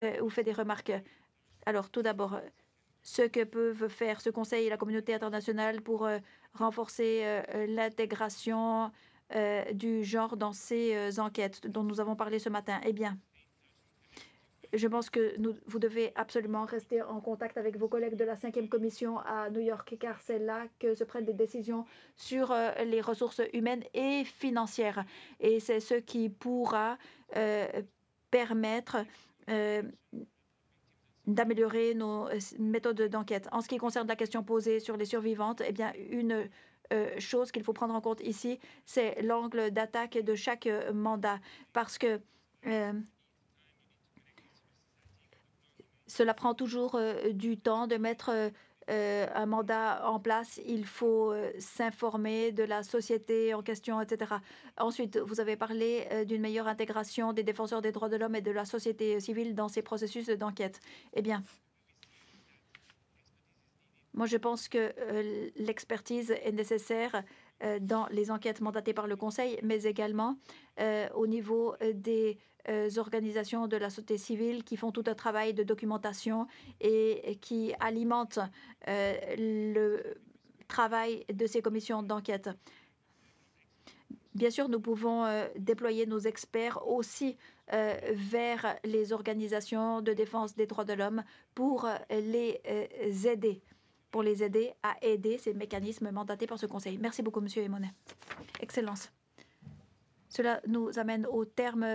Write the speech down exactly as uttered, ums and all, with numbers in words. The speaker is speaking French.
ou fait des remarques. Alors, tout d'abord, ce que peuvent faire ce Conseil et la communauté internationale pour euh, renforcer euh, l'intégration euh, du genre dans ces euh, enquêtes dont nous avons parlé ce matin. Eh bien, je pense que nous, vous devez absolument rester en contact avec vos collègues de la cinquième commission à New York, car c'est là que se prennent des décisions sur euh, les ressources humaines et financières. Et c'est ce qui pourra euh, permettre euh, d'améliorer nos euh, méthodes d'enquête. En ce qui concerne la question posée sur les survivantes, eh bien, une euh, chose qu'il faut prendre en compte ici, c'est l'angle d'attaque de chaque euh, mandat, parce que euh, cela prend toujours euh, du temps de mettre euh, euh, un mandat en place. Il faut euh, s'informer de la société en question, et cetera. Ensuite, vous avez parlé euh, d'une meilleure intégration des défenseurs des droits de l'homme et de la société civile dans ces processus d'enquête. Eh bien, moi, je pense que euh, l'expertise est nécessaire euh, dans les enquêtes mandatées par le Conseil, mais également euh, au niveau euh, des euh, organisations de la société civile qui font tout un travail de documentation et, et qui alimentent euh, le travail de ces commissions d'enquête. Bien sûr, nous pouvons euh, déployer nos experts aussi euh, vers les organisations de défense des droits de l'homme pour euh, les euh, aider, pour les aider à aider ces mécanismes mandatés par ce Conseil. Merci beaucoup, Monsieur Emonet. Excellence. Cela nous amène au terme